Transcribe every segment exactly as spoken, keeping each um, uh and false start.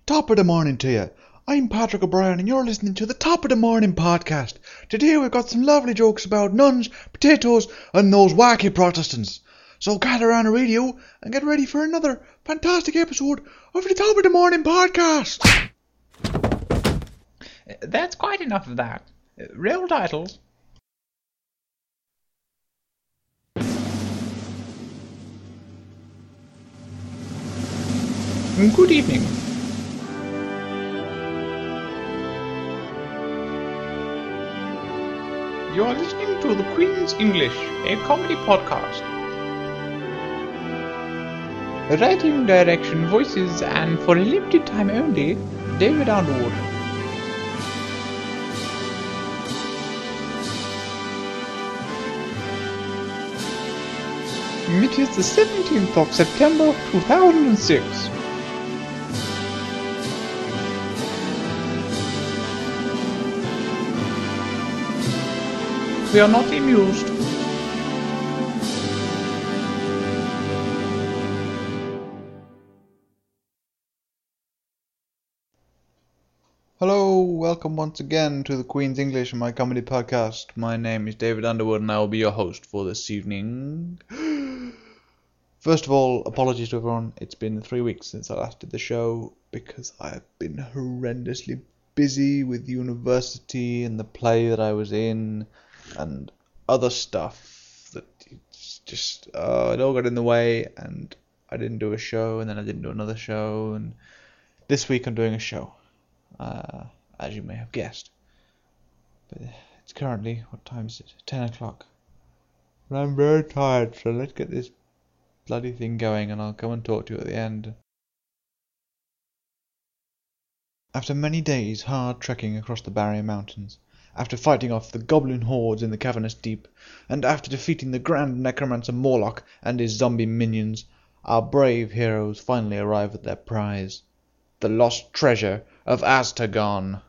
Top of the morning to you. I'm Patrick O'Brien and you're listening to the Top of the Morning podcast. Today we've got some lovely jokes about nuns, potatoes and those wacky Protestants. So gather around the radio and get ready for another fantastic episode of the Top of the Morning podcast. That's quite enough of that. Roll titles. Good evening. You are listening to The Queen's English, a comedy podcast. Writing, direction, voices, and for a limited time only, David Underwood. It is the seventeenth of September two thousand six. We are not amused. Hello, welcome once again to the Queen's English, my comedy podcast. My name is David Underwood and I will be your host for this evening. First of all, apologies to everyone. It's been three weeks since I last did the show because I have been horrendously busy with university and the play that I was in and other stuff that it's just uh, it all got in the way, and I didn't do a show, and then I didn't do another show, and this week I'm doing a show, uh, as you may have guessed. But it's currently, what time is it? ten o'clock. And I'm very tired, so let's get this bloody thing going, and I'll come and talk to you at the end. After many days hard trekking across the Barrier Mountains, after fighting off the goblin hordes in the cavernous deep, and after defeating the grand necromancer Morlock and his zombie minions, our brave heroes finally arrive at their prize, the lost treasure of Astragon.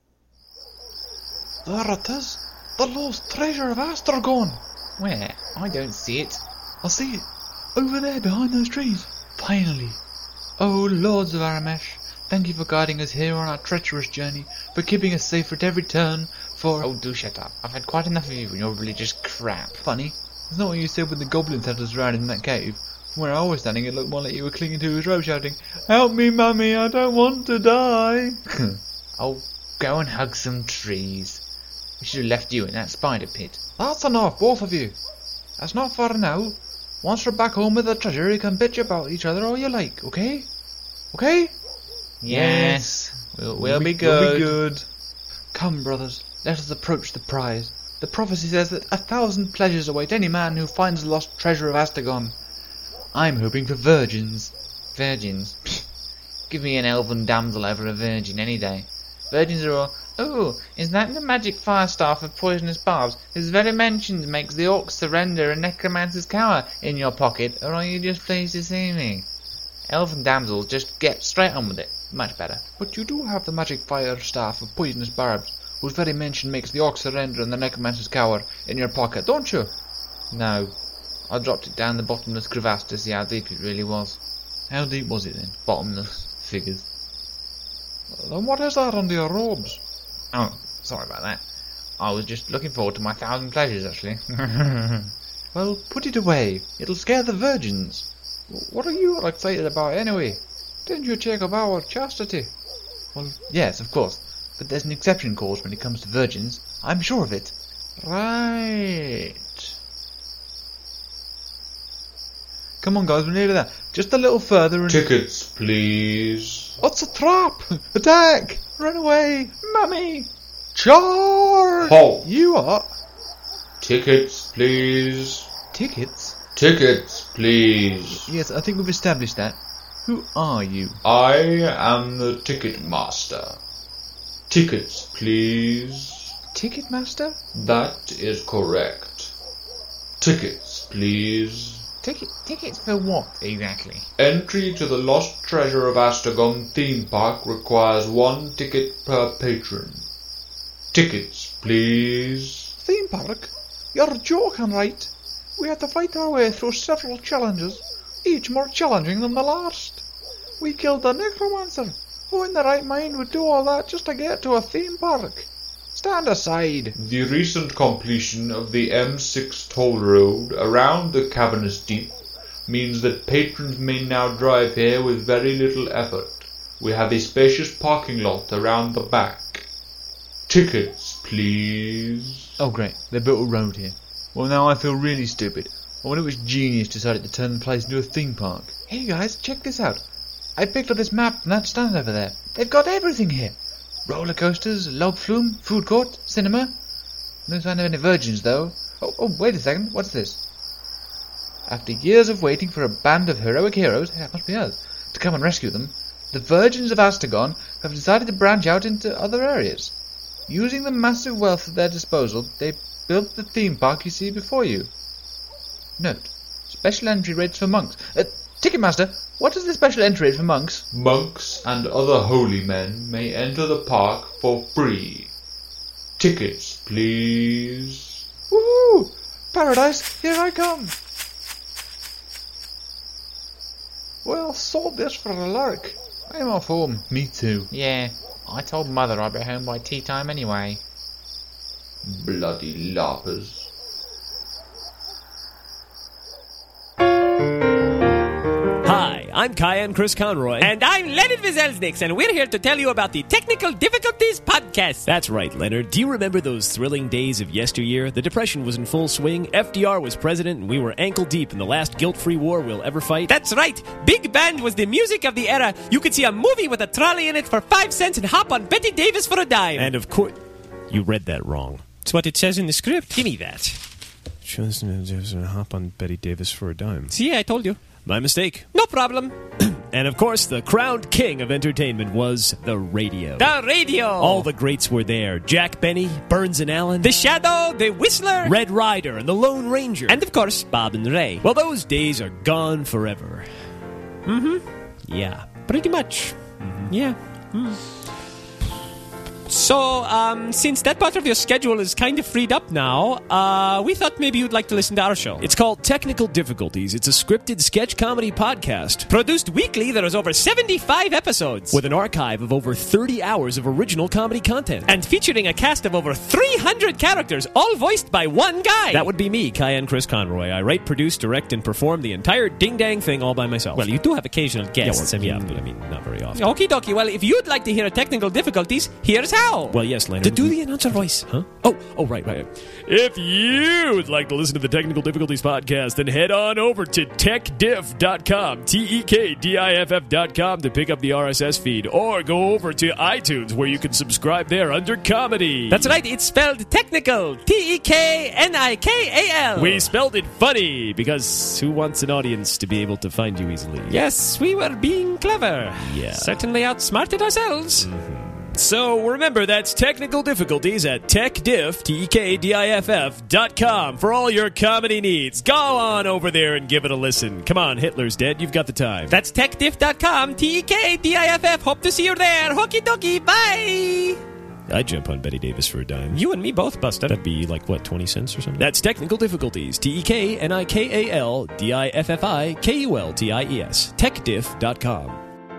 There it is, the lost treasure of Astragon. Where? I don't see it. I see it, over there behind those trees. Finally. Oh, Lords of Aramesh, thank you for guiding us here on our treacherous journey, for keeping us safe at every turn, for... Oh, do shut up. I've had quite enough of you and your religious crap. Funny. That's not what you said when the goblins had us around in that cave. From where I was standing, it looked more like you were clinging to his rope shouting, "Help me, Mummy, I don't want to die." Oh, go and hug some trees. We should have left you in that spider pit. That's enough, both of you. That's not far now. Once we're back home with the treasure, you can bitch about each other all you like, okay? Okay? Yes, we'll, we'll be good. We'll be good. Come, brothers, let us approach the prize. The prophecy says that a thousand pleasures await any man who finds the lost treasure of Astragon. I'm hoping for virgins. Virgins? Give me an elven damsel over a virgin any day. Virgins are all... Oh, is that the magic fire staff of poisonous barbs, whose very mention makes the orcs surrender and necromancers cower, in your pocket, or are you just pleased to see me? Elven damsels, just get straight on with it. Much better. But you do have the magic fire staff of poisonous barbs, whose very mention makes the orcs surrender and the necromancers cower, in your pocket, don't you? No. I dropped it down the bottomless crevasse to see how deep it really was. How deep was it then? Bottomless figures. Then what is that under your robes? Oh, sorry about that. I was just looking forward to my thousand pleasures, actually. Well, put it away. It'll scare the virgins. What are you all excited about anyway? Didn't you check of our chastity? Well, yes, of course. But there's an exception clause when it comes to virgins. I'm sure of it. Right. Come on, guys, we're nearly there. Just a little further and... Tickets, please. What's a trap? Attack! Run away! Mummy! Charge! Halt! You are... Tickets, please. Tickets? Tickets, please. Yes, I think we've established that. Who are you? I am the ticket master. Tickets, please. Ticket master? That is correct. Tickets, please. Ticket, tickets for what, exactly? Entry to the Lost Treasure of Astragon theme park requires one ticket per patron. Tickets, please. Theme park? You're joking, right? We had to fight our way through several challenges, each more challenging than the last. We killed the necromancer, Who in their right mind would do all that just to get to a theme park? Stand aside. The recent completion of the M six toll road around the Cavernous Deep means that patrons may now drive here with very little effort. We have a spacious parking lot around the back. Tickets, please. Oh great, they built a road here. Well, now I feel really stupid. I wonder which genius decided to turn the place into a theme park. Hey guys, check this out. I picked up this map from that stand over there. They've got everything here. Roller coasters, log flume, food court, cinema. No sign of any virgins though. Oh, oh, wait a second, what's this? After years of waiting for a band of heroic heroes, that must be us, to come and rescue them, the virgins of Astagon have decided to branch out into other areas. Using the massive wealth at their disposal, they built the theme park you see before you. Note, special entry rates for monks. Uh, Ticketmaster, what is the special entry rate for monks? Monks and other holy men may enter the park for free. Tickets, please. Woohoo! Paradise, here I come. Well, sold this for a lark. I'm off home. Me too. Yeah, I told Mother I'd be home by tea time anyway. Bloody larpers. Hi, I'm Kyan Chris Conroy. And I'm Leonard Vizelznix, and we're here to tell you about the Technical Difficulties Podcast. That's right, Leonard. Do you remember those thrilling days of yesteryear? The Depression was in full swing, F D R was president, and we were ankle deep in the last guilt-free war we'll ever fight. That's right. Big band was the music of the era. You could see a movie with a trolley in it for five cents and hop on Betty Davis for a dime. And of course, you read that wrong. It's what it says in the script. Give me that. Hop on Betty Davis for a dime. See, I told you. My mistake. No problem. And of course, the crowned king of entertainment was the radio. The radio. All the greats were there. Jack Benny, Burns and Allen, The Shadow, The Whistler, Red Ryder, and the Lone Ranger. and of course, Bob and Ray. Well, those days are gone forever. Mm-hmm. Yeah. Pretty much. Mm-hmm. Yeah. Mm. So, um, since that part of your schedule is kind of freed up now, uh, we thought maybe you'd like to listen to our show. It's called Technical Difficulties. It's a scripted sketch comedy podcast Produced weekly, there is over seventy-five episodes. with an archive of over thirty hours of original comedy content. And featuring a cast of over three hundred characters, all voiced by one guy. That would be me, Kyan Chris Conroy. I write, produce, direct, and perform the entire ding-dang thing all by myself. Well, you do have occasional guests. yeah, well, I mean, yeah, but I mean, not very often. Okie dokie. Well, if you'd like to hear Technical Difficulties, here's how. Well, yes, Leonard. To do the announcer voice. Huh? Oh, oh, right, right. If you would like to listen to the Technical Difficulties podcast, then head on over to tech diff dot com, T E K D I F F dot com to pick up the R S S feed, or go over to iTunes where you can subscribe there under comedy. That's right, it's spelled technical. T E K N I K A L. We spelled it funny, because who wants an audience to be able to find you easily? Yes, we were being clever. Yeah. Certainly outsmarted ourselves. Mm-hmm. So remember, that's Technical Difficulties at techdiff, T E K D I F F dot com for all your comedy needs. Go on over there and give it a listen. Come on, Hitler's dead. You've got the time. That's techdiff dot com, T E K D I F F. Hope to see you there. Hokey dokey, bye. I'd jump on Betty Davis for a dime. You and me both, Buster. That'd be like, what, twenty cents or something? That's Technical Difficulties. T E K N I K A L D I F F I K U L T I E S. techdiff dot com.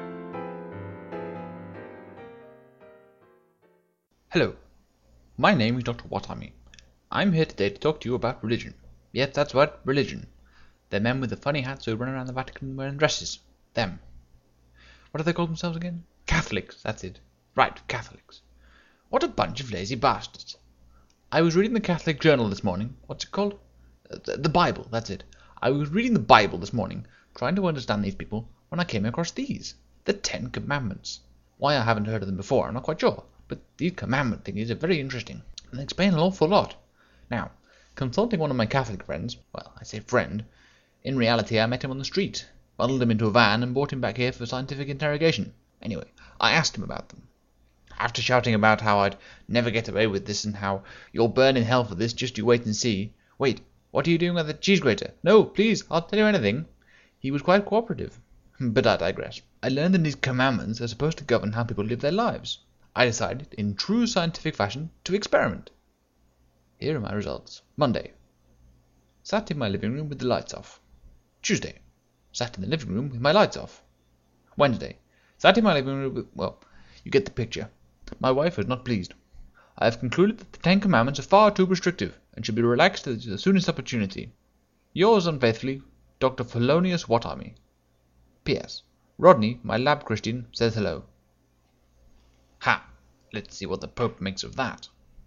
Hello, my name is Doctor Watami. I'm here today to talk to you about religion. Yes, that's right, religion. The men with the funny hats who run around the Vatican wearing dresses. Them. What do they call themselves again? Catholics, that's it. Right, Catholics. What a bunch of lazy bastards. I was reading the Catholic Journal this morning. What's it called? Uh, the, the Bible, that's it. I was reading the Bible this morning, trying to understand these people, when I came across these. The Ten Commandments. Why I haven't heard of them before, I'm not quite sure. But these commandment thingies are very interesting, and they explain an awful lot. Now, consulting one of my Catholic friends, well, I say friend, in reality I met him on the street, bundled him into a van, and brought him back here for scientific interrogation. Anyway, I asked him about them. After shouting about how I'd never get away with this, and how you'll burn in hell for this, just you wait and see. Wait, what are you doing with the cheese grater? No, please, I'll tell you anything. He was quite cooperative. But I digress. I learned that these commandments are supposed to govern how people live their lives. I decided, in true scientific fashion, to experiment. Here are my results. Monday. Sat in my living room with the lights off. Tuesday. Sat in the living room with my lights off. Wednesday. Sat in my living room with, well, You get the picture. My wife is not pleased. I have concluded that the Ten Commandments are far too restrictive, and should be relaxed at the soonest opportunity. Yours unfaithfully, Doctor Felonius Watami. P S. Rodney, my lab Christian, says hello. Ha! Let's see what the Pope makes of that.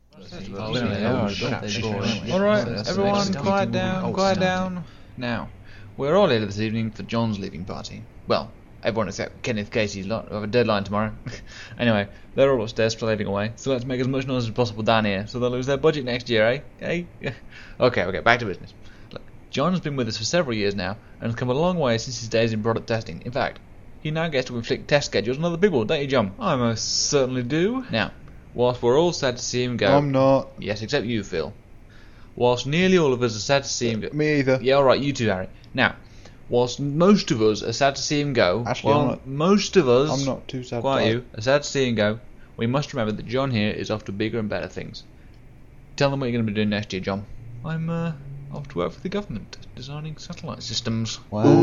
Alright, everyone, quiet down, quiet down. Now, we're all here this evening for John's leaving party. Well, everyone except Kenneth Casey's lot have a deadline tomorrow. Anyway, they're all upstairs floating away, so let's make as much noise as possible down here, so they'll lose their budget next year, eh? Eh? Okay, okay, back to business. Look, John has been with us for several years now, and has come a long way since his days in product testing. In fact, he now gets to inflict test schedules on other people, don't you, John? I most certainly do. Now, whilst we're all sad to see him go... I'm not. Yes, except you, Phil. Whilst nearly all of us are sad to see him go... Me either. Yeah, alright, you too, Harry. Now, whilst most of us are sad to see him go... Actually, well, I'm not- most of us... I'm not too sad. Quiet to you, are sad to see him go, we must remember that John here is off to bigger and better things. Tell them what you're going to be doing next year, John. I'm, uh, off to work for the government, designing satellite systems.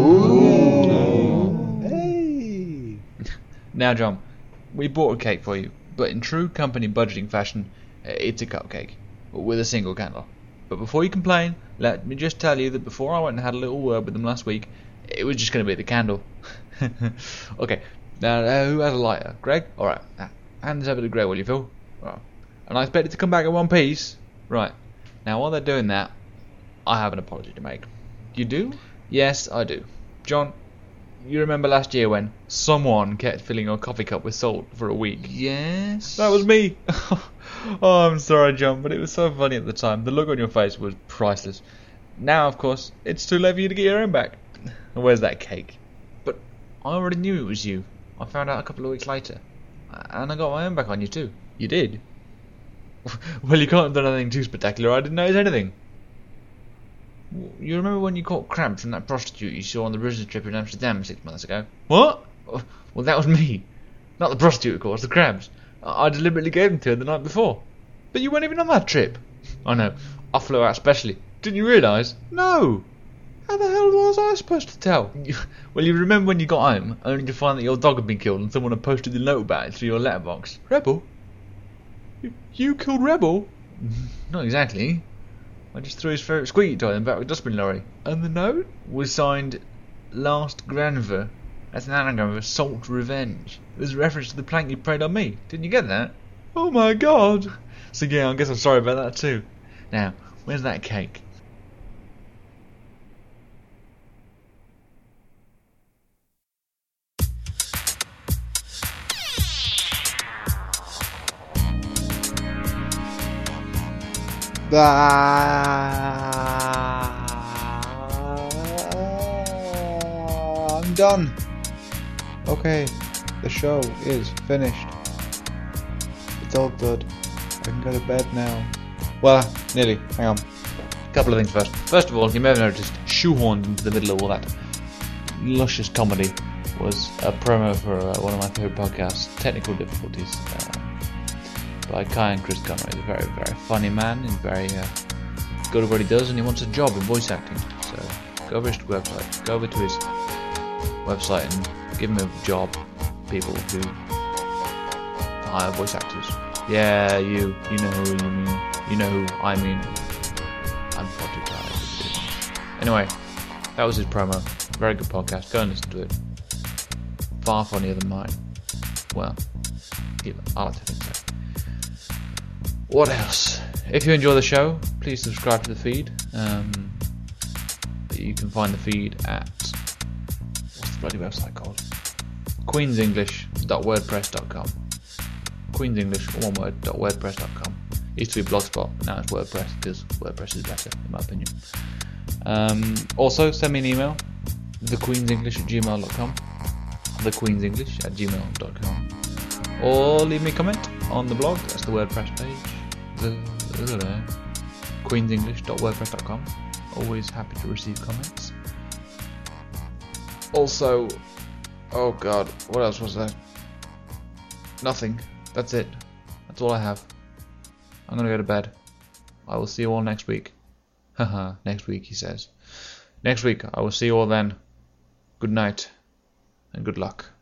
Wow. Hey. Now, John, we bought a cake for you, but in true company budgeting fashion, it's a cupcake, with a single candle. But before you complain, let me just tell you that before I went and had a little word with them last week, it was just going to be the candle. Okay, now uh, who has a lighter? Greg? Alright, uh, hand this over to Greg, will you, Phil? Right. And I expect it to come back in one piece. Right, now while they're doing that, I have an apology to make. You do? Yes, I do. John, you remember last year when someone kept filling your coffee cup with salt for a week? Yes. That was me. Oh, I'm sorry, John, but it was so funny at the time. The look on your face was priceless. Now, of course, it's too late for you to get your own back. And where's that cake? But I already knew it was you. I found out a couple of weeks later. And I got my own back on you too. You did? Well, you can't have done anything too spectacular. I didn't notice anything. You remember when you caught crabs from that prostitute you saw on the business trip in Amsterdam six months ago? What? Well, that was me. Not the prostitute, of course, the crabs. I deliberately gave them to her the night before. But you weren't even on that trip. I know. I flew out specially. Didn't you realise? No. How the hell was I supposed to tell? Well, you remember when you got home, only to find that your dog had been killed and someone had posted the note about it through your letterbox. Rebel? You, you killed Rebel? Not exactly. I just threw his favourite squeaky toy in the back of a dustbin lorry. And the note? Was signed Last Granver. That's an anagram of Assault Revenge. It was a reference to the plank you prayed on me. Didn't you get that? Oh my god. So yeah, I guess I'm sorry about that too. Now, where's that cake? Ah, I'm done. Okay, the show is finished. It's all good. I can go to bed now. Well, nearly. Hang on. Couple of things first. First of all, you may have noticed, shoehorned into the middle of all that luscious comedy was a promo for uh, one of my favourite podcasts, Technical Difficulties, uh, by Kai and Chris Conroy. He's a very, very funny man and very uh, good at what he does, and he wants a job in voice acting. So go over to his website, go over to his website and give him a job, people who hire voice actors. Yeah, you, you know who you mean, you know who I mean. I'm far too tired. Anyway, that was his promo. Very good podcast. Go and listen to it. Far funnier than mine. Well, I like to think so. What else? If you enjoy the show, please subscribe to the feed. Um, you can find the feed at, what's the bloody website called? queens english dot wordpress dot com. Queens English, one word, dot wordpress dot com. It used to be Blogspot, now it's WordPress, because WordPress is better, in my opinion. Um, also, send me an email, the queens english at gmail dot com, the queens english at gmail dot com, or leave me a comment on the blog, that's the WordPress page, the, uh, queens english dot wordpress dot com. Always happy to receive comments. Also, oh god, what else was there? Nothing. That's it. That's all I have. I'm gonna go to bed. I will see you all next week. Haha, next week, he says. Next week, I will see you all then. Good night, and good luck.